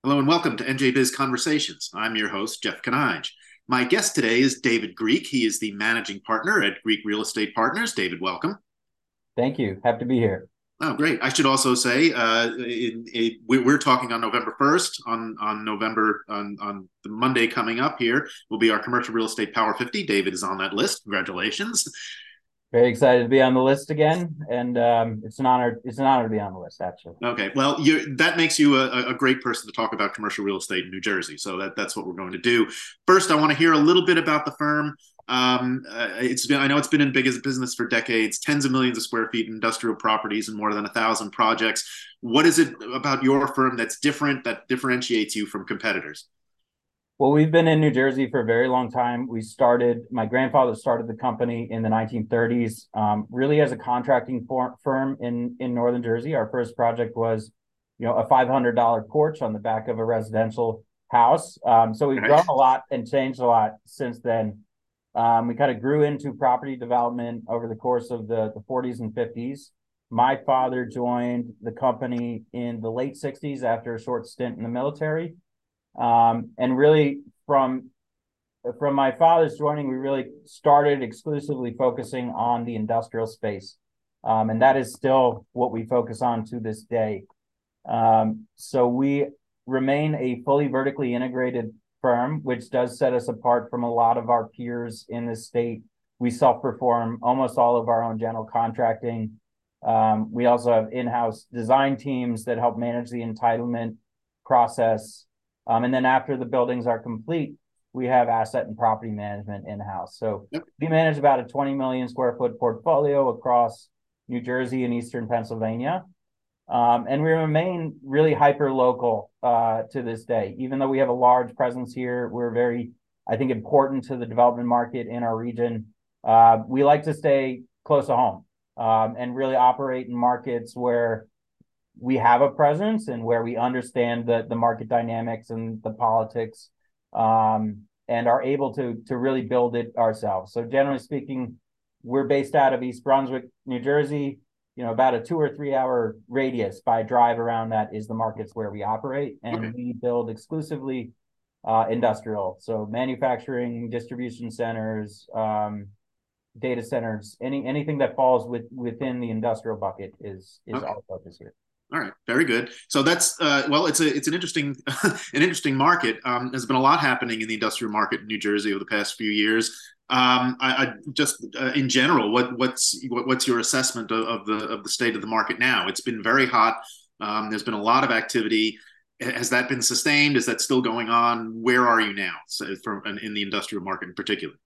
Hello and welcome to NJ Biz Conversations. I'm your host, Jeff Kanij. My guest today is David Greek. He is the managing partner at Greek Real Estate Partners. David, welcome. Thank you. Happy to be here. Oh, great. I should also say we're talking on November 1st. On the Monday coming up here will be our Commercial Real Estate Power 50. David is on that list. Congratulations. Very excited to be on the list again, and it's an honor. It's an honor to be on the list, actually. Okay, well, that makes you a great person to talk about commercial real estate in New Jersey. So that's what we're going to do. First, I want to hear a little bit about the firm. I know it's been in big business for decades, tens of millions of square feet in industrial properties and more than 1,000 projects. What is it about your firm that's different, that differentiates you from competitors? Well, we've been in New Jersey for a very long time. My grandfather started the company in the 1930s, really as a contracting firm in Northern Jersey. Our first project was, a $500 porch on the back of a residential house. So we've Okay. grown a lot and changed a lot since then. We kind of grew into property development over the course of the 40s and 50s. My father joined the company in the late 60s after a short stint in the military. And really from my father's joining, we really started exclusively focusing on the industrial space. And that is still what we focus on to this day. So we remain a fully vertically integrated firm, which does set us apart from a lot of our peers in the state. We self-perform almost all of our own general contracting. We also have in-house design teams that help manage the entitlement process. And then after the buildings are complete, we have asset and property management in-house. So Yep. we manage about a 20 million square foot portfolio across New Jersey and Eastern Pennsylvania. And we remain really hyper local to this day. Even though we have a large presence here, we're very, I think, important to the development market in our region. We like to stay close to home and really operate in markets where we have a presence and where we understand the market dynamics and the politics, and are able to really build it ourselves. So generally speaking, we're based out of East Brunswick, New Jersey. About a 2 or 3 hour radius by drive around that is the markets where we operate, Okay. and we build exclusively industrial. So manufacturing, distribution centers, data centers, anything that falls within the industrial bucket is Okay. our focus here. All right, very good. So that's well, it's an interesting an interesting market. There's been a lot happening in the industrial market in New Jersey over the past few years. I just in general, what's your assessment of the state of the market now? It's been very hot. There's been a lot of activity. Has that been sustained? Is that still going on? Where are you now, so in the industrial market in particular?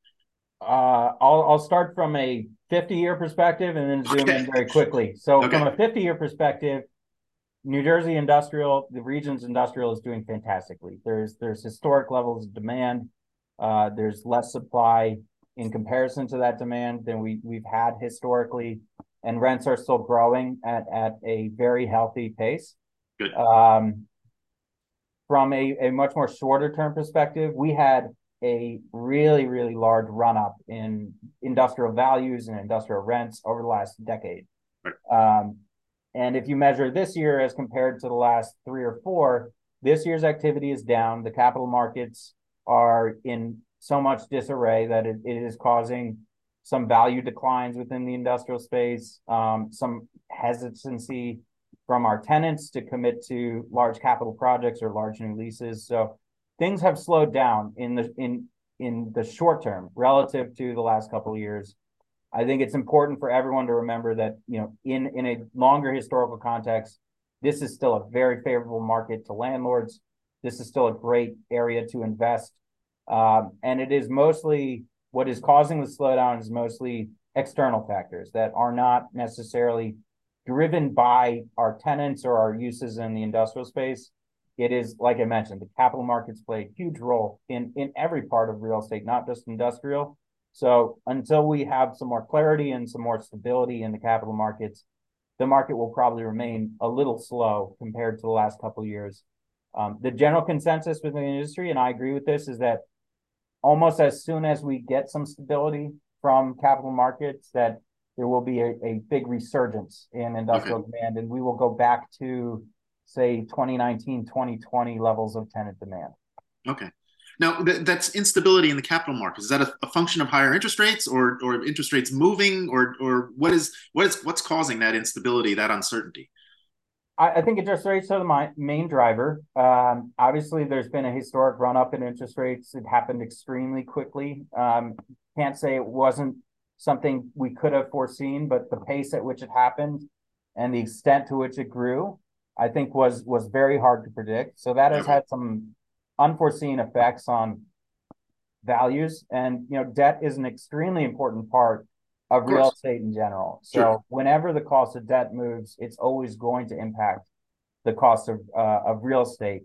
I'll start from a 50-year perspective and then zoom Okay. in very quickly. So from Okay. a 50-year perspective, New Jersey industrial, the region's industrial is doing fantastically. There's historic levels of demand. There's less supply in comparison to that demand than we've had historically, and rents are still growing at a very healthy pace. Good. Um, from a much more shorter term perspective, we had a really, really large run up in industrial values and industrial rents over the last decade. Right. And if you measure this year as compared to the last 3 or 4, this year's activity is down. The capital markets are in so much disarray that it is causing some value declines within the industrial space, some hesitancy from our tenants to commit to large capital projects or large new leases. So things have slowed down in the short term relative to the last couple of years. I think it's important for everyone to remember that, in a longer historical context, this is still a very favorable market to landlords. This is still a great area to invest. And it is mostly what is causing the slowdown is mostly external factors that are not necessarily driven by our tenants or our uses in the industrial space. It is, like I mentioned, the capital markets play a huge role in every part of real estate, not just industrial. So until we have some more clarity and some more stability in the capital markets, the market will probably remain a little slow compared to the last couple of years. The general consensus within the industry, and I agree with this, is that almost as soon as we get some stability from capital markets, that there will be a big resurgence in Okay. industrial demand, and we will go back to say 2019, 2020 levels of tenant demand. Okay. Now, that's instability in the capital markets. Is that a function of higher interest rates, or interest rates moving, or what's causing that instability, that uncertainty? I think interest rates are the main driver. Obviously, there's been a historic run up in interest rates. It happened extremely quickly. Can't say it wasn't something we could have foreseen, but the pace at which it happened and the extent to which it grew, I think was very hard to predict. So that has Okay. had some unforeseen effects on values. And debt is an extremely important part of Of real course. estate in general. Sure. So whenever the cost of debt moves, it's always going to impact the cost of real estate.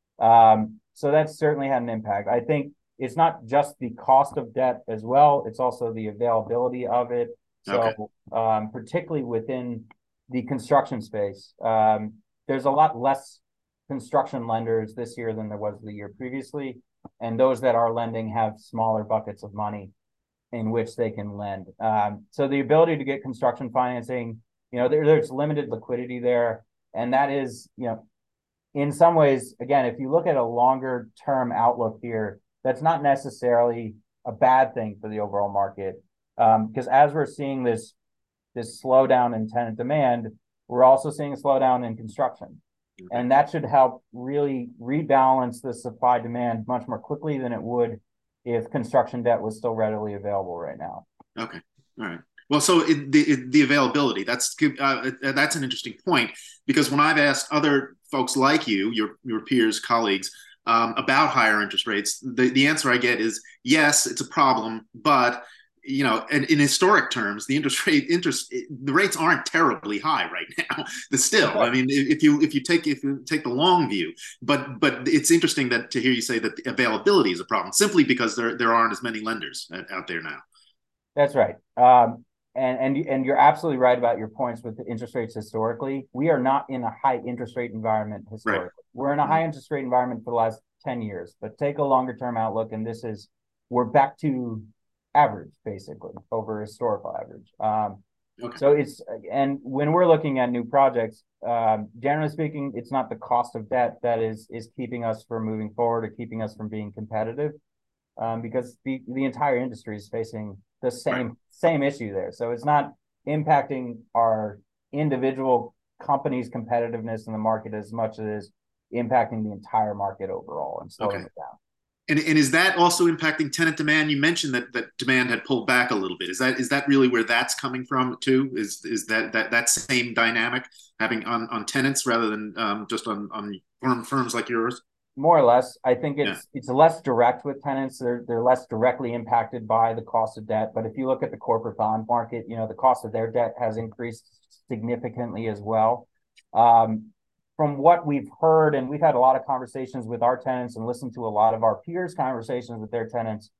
So that's certainly had an impact. I think it's not just the cost of debt as well; it's also the availability of it. Okay. So particularly within the construction space, there's a lot less construction lenders this year than there was the year previously, and those that are lending have smaller buckets of money in which they can lend. So the ability to get construction financing, there's limited liquidity there. And that is, in some ways, again, if you look at a longer term outlook here, that's not necessarily a bad thing for the overall market. Because as we're seeing this slowdown in tenant demand, we're also seeing a slowdown in construction. Okay. And that should help really rebalance the supply demand much more quickly than it would if construction debt was still readily available right now. Okay. All right. Well, so the availability, that's an interesting point, because when I've asked other folks like you, your peers, colleagues, about higher interest rates, the answer I get is yes, it's a problem, but in historic terms, the rates aren't terribly high right now. Still, I mean, if you take the long view, but it's interesting to hear you say that the availability is a problem, simply because there aren't as many lenders out there now. That's right. And you're absolutely right about your points with the interest rates historically. We are not in a high interest rate environment historically. Right. We're in a high interest rate environment for the last 10 years, but take a longer term outlook, and we're back to average, basically, over historical average. Okay. So and when we're looking at new projects, generally speaking, it's not the cost of debt that is keeping us from moving forward or keeping us from being competitive, because the entire industry is facing the same issue there. So it's not impacting our individual companies' competitiveness in the market as much as it is impacting the entire market overall and slowing it down. And is that also impacting tenant demand? You mentioned that demand had pulled back a little bit. Is that really where that's coming from too? Is that same dynamic having on tenants rather than just on firms like yours? More or less, I think Yeah. it's less direct with tenants. They're less directly impacted by the cost of debt. But if you look at the corporate bond market, the cost of their debt has increased significantly as well. From what we've heard, and we've had a lot of conversations with our tenants and listened to a lot of our peers' conversations with their tenants,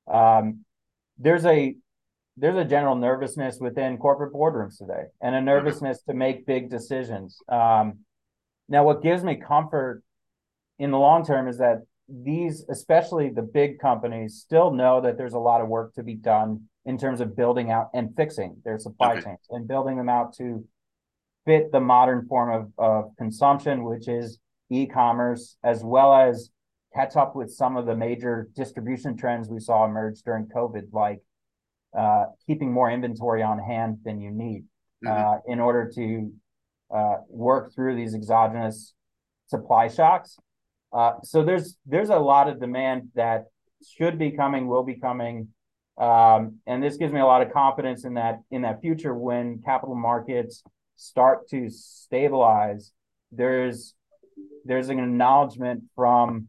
there's a general nervousness within corporate boardrooms today, and a nervousness to make big decisions. Now, what gives me comfort in the long term is that these, especially the big companies, still know that there's a lot of work to be done in terms of building out and fixing their supply chains and building them out to fit the modern form of consumption, which is e-commerce, as well as catch up with some of the major distribution trends we saw emerge during COVID, like keeping more inventory on hand than you need in order to work through these exogenous supply shocks. So there's a lot of demand that should be coming, will be coming, and this gives me a lot of confidence in that future when capital markets start to stabilize. There's an acknowledgement from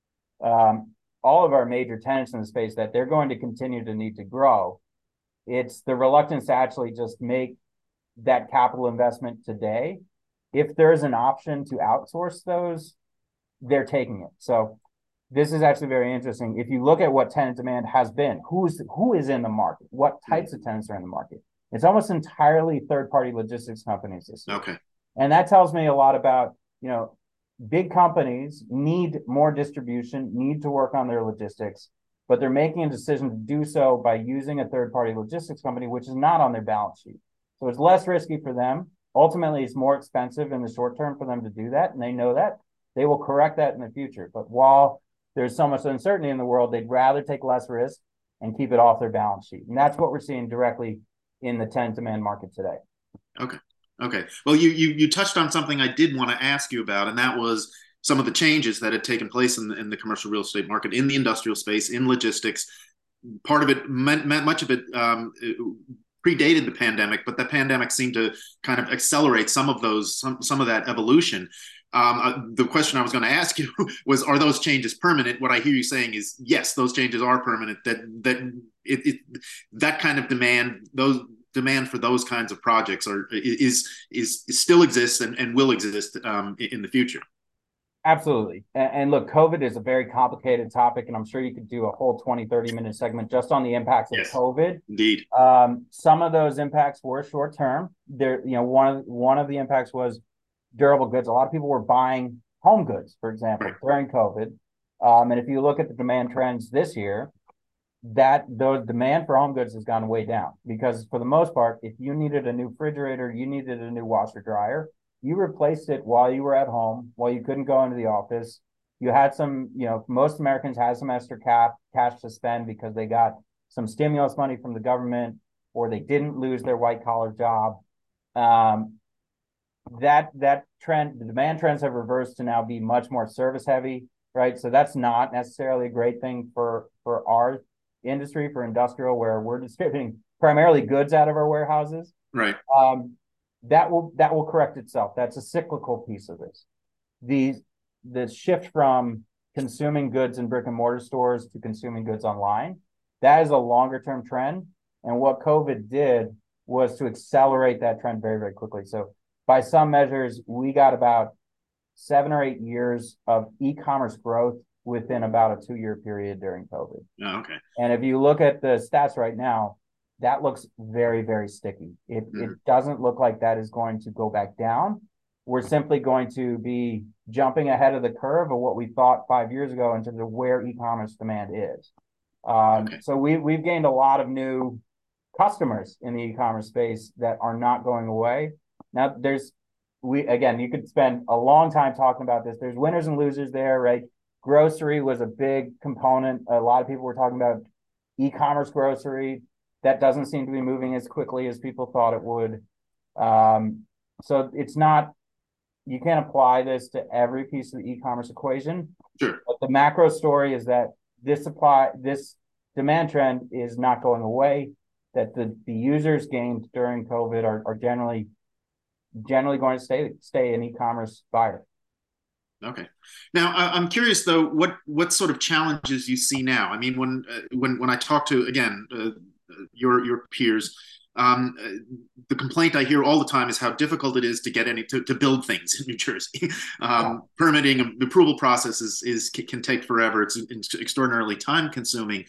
all of our major tenants in the space that they're going to continue to need to grow. It's the reluctance to actually just make that capital investment today. If there's an option to outsource those, they're taking it. So this is actually very interesting. If you look at what tenant demand has been, who is in the market, what types of tenants are in the market, it's almost entirely third-party logistics companies this year. Okay. And that tells me a lot about, big companies need more distribution, need to work on their logistics, but they're making a decision to do so by using a third-party logistics company, which is not on their balance sheet. So it's less risky for them. Ultimately, it's more expensive in the short term for them to do that, and they know that. They will correct that in the future. But while there's so much uncertainty in the world, they'd rather take less risk and keep it off their balance sheet. And that's what we're seeing directly in the tenant demand market today. Okay. Okay. Well, you touched on something I did want to ask you about, and that was some of the changes that had taken place in the commercial real estate market, in the industrial space, in logistics. Part of it, much of it, predated the pandemic, but the pandemic seemed to kind of accelerate some of that evolution. The question I was going to ask you was, are those changes permanent? What I hear you saying is, yes, those changes are permanent. That kind of demand, those demand for those kinds of projects is still exists and will exist in the future. Absolutely. And look, COVID is a very complicated topic, and I'm sure you could do a whole 20, 30-minute segment just on the impacts of Yes, COVID. indeed. Some of those impacts were short term. There, one of the impacts was durable goods. A lot of people were buying home goods, for example, Right. during COVID. And if you look at the demand trends this year, the demand for home goods has gone way down because for the most part, if you needed a new refrigerator, you needed a new washer dryer, you replaced it while you were at home, while you couldn't go into the office. You had some, most Americans had some extra cash to spend because they got some stimulus money from the government or they didn't lose their white collar job. That trend, the demand trends have reversed to now be much more service heavy, right? So that's not necessarily a great thing for our industry, for industrial, where we're distributing primarily goods out of our warehouses. Right. That will correct itself. That's a cyclical piece of this. The shift from consuming goods in brick and mortar stores to consuming goods online, that is a longer term trend. And what COVID did was to accelerate that trend very, very quickly. So by some measures, we got about 7 or 8 years of e-commerce growth within about a 2-year period during COVID. Oh, okay. And if you look at the stats right now, that looks very, very sticky. It doesn't look like that is going to go back down. We're simply going to be jumping ahead of the curve of what we thought 5 years ago in terms of where e-commerce demand is. Okay. So we've gained a lot of new customers in the e-commerce space that are not going away. Now you could spend a long time talking about this. There's winners and losers there, right? Grocery was a big component. A lot of people were talking about e-commerce grocery. That doesn't seem to be moving as quickly as people thought it would. So it's not, you can't apply this to every piece of the e-commerce equation. Sure. But the macro story is that this demand trend is not going away, that the users gained during COVID are generally going to stay an e-commerce buyer. Okay. Now, I'm curious though, what sort of challenges you see now? I mean, when I talk to, again, your peers, the complaint I hear all the time is how difficult it is to get to build things in New Jersey. Permitting, the approval process can take forever. It's extraordinarily time consuming.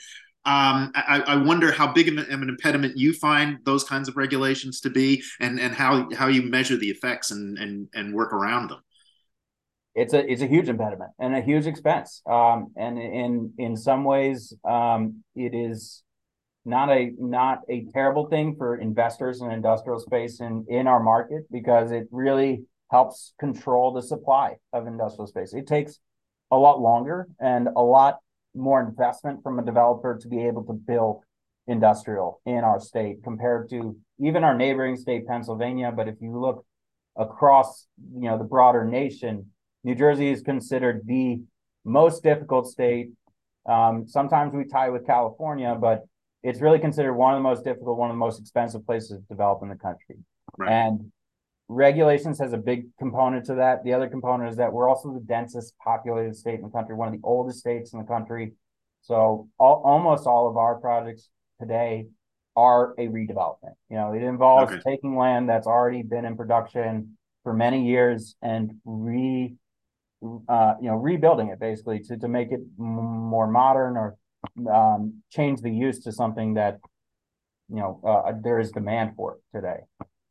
I wonder how big of an impediment you find those kinds of regulations to be, and how you measure the effects and work around them. It's a huge impediment and a huge expense. And in some ways, it is not a terrible thing for investors in industrial space in our market, because it really helps control the supply of industrial space. It takes a lot longer and a lot more investment from a developer to be able to build industrial in our state compared to even our neighboring state, Pennsylvania. But if you look across, the broader nation, New Jersey is considered the most difficult state. Sometimes we tie with California, but it's really considered one of the most difficult, one of the most expensive places to develop in the country. Right. And regulations has a big component to that. The other component is that we're also the densest populated state in the country, one of the oldest states in the country. So almost all of our projects today are a redevelopment. It involves taking land that's already been in production for many years and rebuilding it basically to make it more modern or change the use to something that there is demand for today.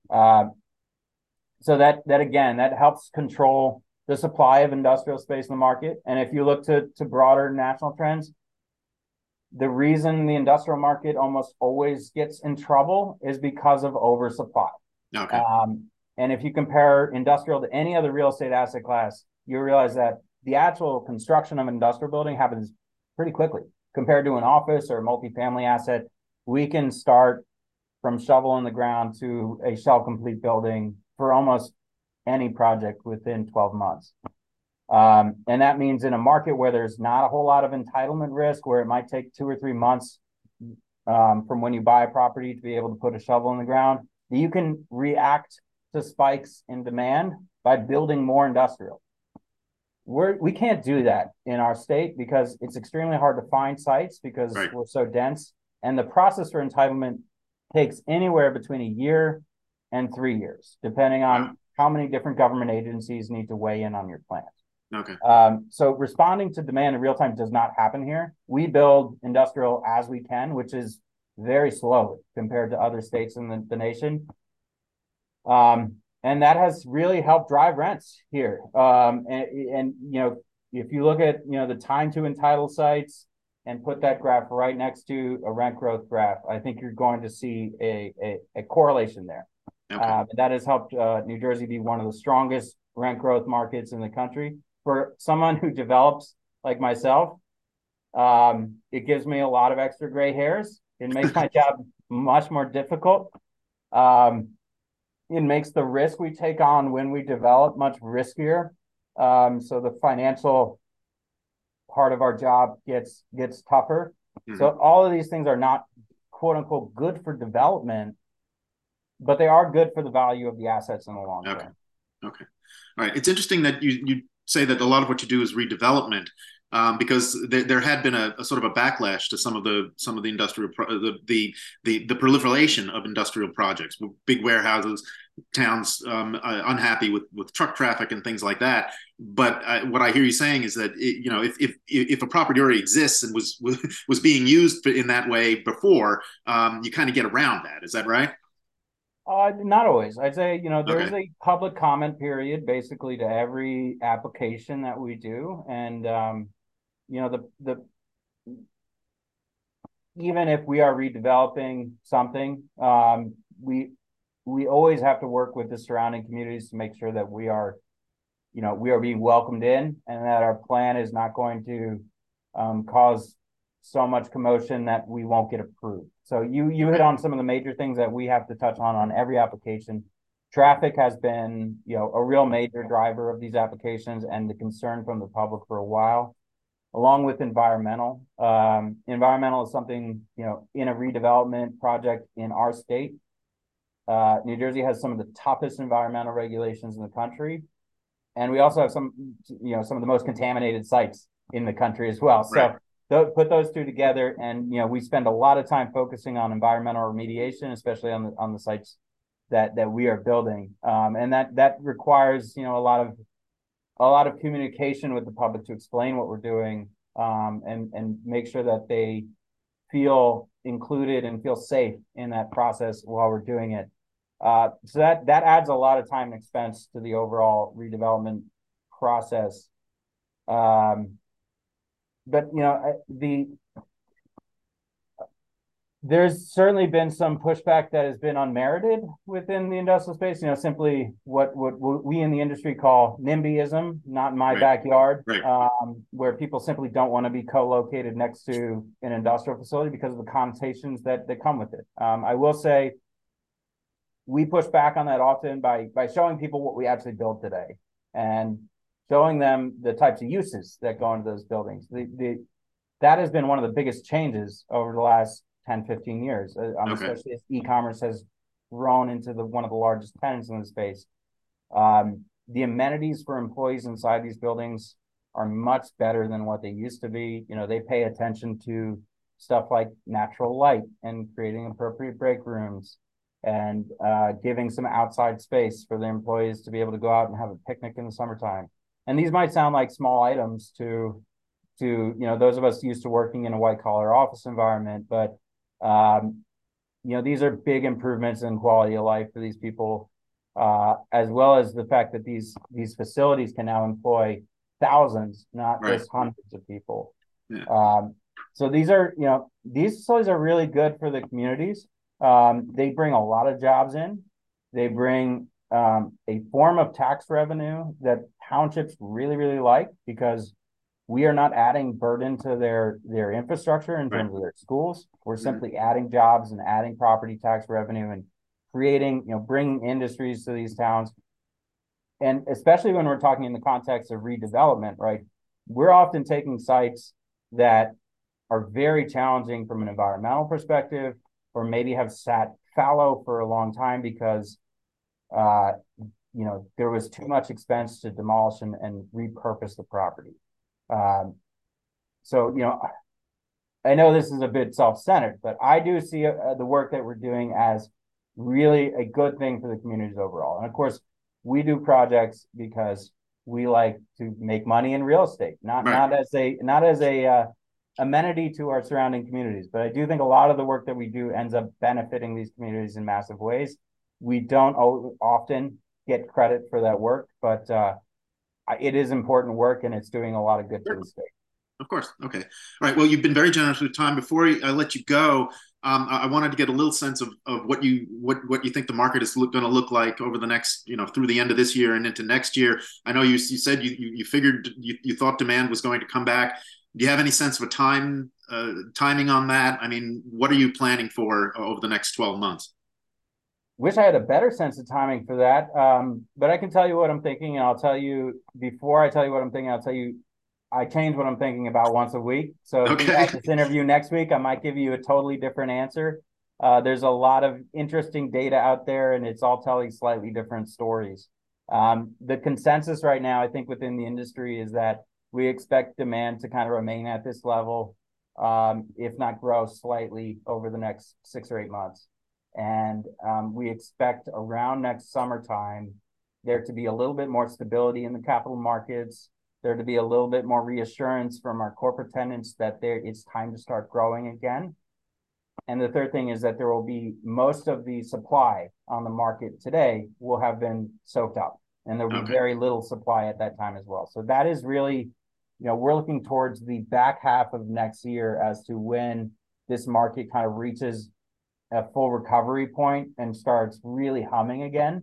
So that again, that helps control the supply of industrial space in the market. And if you look to broader national trends, the reason the industrial market almost always gets in trouble is because of oversupply. Okay. And if you compare industrial to any other real estate asset class, you realize that the actual construction of an industrial building happens pretty quickly compared to an office or a multifamily asset. We can start from shovel in the ground to a shell complete building for almost any project within 12 months. And that means in a market where there's not a whole lot of entitlement risk, where it might take 2 or 3 months from when you buy a property to be able to put a shovel in the ground, you can react to spikes in demand by building more industrial. We can't do that in our state because it's extremely hard to find sites because we're so dense. And the process for entitlement takes anywhere between a year and 3 years, depending on how many different government agencies need to weigh in on your plans. Okay. So responding to demand in real time does not happen here. We build industrial as we can, which is very slow compared to other states in the nation. And that has really helped drive rents here. And you know, if you look at, you know, the time to entitle sites and put that graph right next to a rent growth graph, I think you're going to see a correlation there. Okay. That has helped New Jersey be one of the strongest rent growth markets in the country. For someone who develops like myself, it gives me a lot of extra gray hairs. It makes my job much more difficult. It makes the risk we take on when we develop much riskier. So the financial part of our job gets tougher. Mm-hmm. So all of these things are not quote unquote good for development, but they are good for the value of the assets in the long term. Okay. All right. It's interesting that you say that a lot of what you do is redevelopment, because there had been a sort of a backlash to some of the industrial the proliferation of industrial projects, big warehouses, towns unhappy with truck traffic and things like that. But what I hear you saying is that you know, if a property already exists and was being used in that way before, you kind of get around that. Is that right? Not always. I'd say, you know, there's a public comment period basically to every application that we do. And, you know, even if we are redeveloping something, we always have to work with the surrounding communities to make sure that we are being welcomed in and that our plan is not going to cause so much commotion that we won't get approved. So you hit on some of the major things that we have to touch on every application. Traffic has been, you know, a real major driver of these applications and the concern from the public for a while, along with environmental. Environmental is something, you know, in a redevelopment project in our state. New Jersey has some of the toughest environmental regulations in the country. And we also have some of the most contaminated sites in the country as well. So put those two together, and you know, we spend a lot of time focusing on environmental remediation, especially on the sites that we are building, and that requires, you know, a lot of communication with the public to explain what we're doing, and make sure that they feel included and feel safe in that process while we're doing it. So that adds a lot of time and expense to the overall redevelopment process. But you know, there's certainly been some pushback that has been unmerited within the industrial space. You know, simply what we in the industry call NIMBYism, not in my backyard, where people simply don't want to be co-located next to an industrial facility because of the connotations that come with it. I will say we push back on that often by showing people what we actually build today and showing them the types of uses that go into those buildings. That has been one of the biggest changes over the last 10, 15 years, especially as e-commerce has grown into one of the largest tenants in the space. The amenities for employees inside these buildings are much better than what they used to be. You know, they pay attention to stuff like natural light and creating appropriate break rooms and giving some outside space for the employees to be able to go out and have a picnic in the summertime. And these might sound like small items to you know, those of us used to working in a white collar office environment, but you know, these are big improvements in quality of life for these people, as well as the fact that these facilities can now employ thousands, not just hundreds of people. So these facilities are really good for the communities. They bring a lot of jobs in. They bring a form of tax revenue that townships really, really like, because we are not adding burden to their infrastructure in Right. terms of their schools. We're Mhm. simply adding jobs and adding property tax revenue and creating, bringing industries to these towns. And especially when we're talking in the context of redevelopment, right? We're often taking sites that are very challenging from an environmental perspective, or maybe have sat fallow for a long time because uh, there was too much expense to demolish and repurpose the property. Um, so, I know this is a bit self-centered, but I do see the work that we're doing as really a good thing for the communities overall. And of course, we do projects because we like to make money in real estate, not Right. not as a amenity to our surrounding communities. But I do think a lot of the work that we do ends up benefiting these communities in massive ways. We don't often get credit for that work, but it is important work, and it's doing a lot of good for Sure. the state. Of course. Okay. All right. Well, you've been very generous with time. Before I let you go, I wanted to get a little sense of what you think the market is going to look like over the next, through the end of this year and into next year. I know you said you figured you thought demand was going to come back. Do you have any sense of a timing on that? I mean, what are you planning for over the next 12 months? Wish I had a better sense of timing for that. But I can tell you what I'm thinking, and I'll tell you before I tell you what I'm thinking, I'll tell you I change what I'm thinking about once a week. So if we Okay. have this interview next week, I might give you a totally different answer. There's a lot of interesting data out there, and it's all telling slightly different stories. The consensus right now, I think, within the industry is that we expect demand to kind of remain at this level, if not grow slightly over the next 6 or 8 months. And we expect around next summertime there to be a little bit more stability in the capital markets, there to be a little bit more reassurance from our corporate tenants that it's time to start growing again. And the third thing is that there will be most of the supply on the market today will have been soaked up, and there'll be Okay. very little supply at that time as well. So that is really, we're looking towards the back half of next year as to when this market kind of reaches a full recovery point and starts really humming again.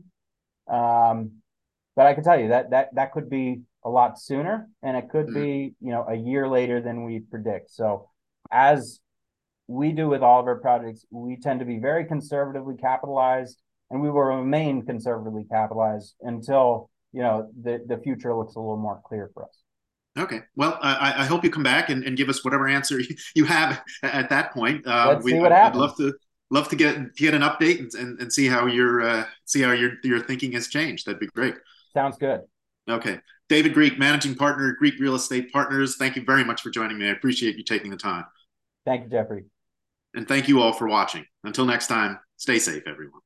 Um, but I can tell you that could be a lot sooner, and it could Mm. be a year later than we predict. So, as we do with all of our projects, we tend to be very conservatively capitalized, and we will remain conservatively capitalized until the future looks a little more clear for us. Okay. Well, I hope you come back and give us whatever answer you have at that point. Let's see what I'd happens. love to get an update and see how your thinking has changed. That'd be great. Sounds good. Okay. David Greek, managing partner at Greek Real Estate Partners. Thank you very much for joining me. I appreciate you taking the time. Thank you, Jeffrey. And thank you all for watching. Until next time, stay safe, everyone.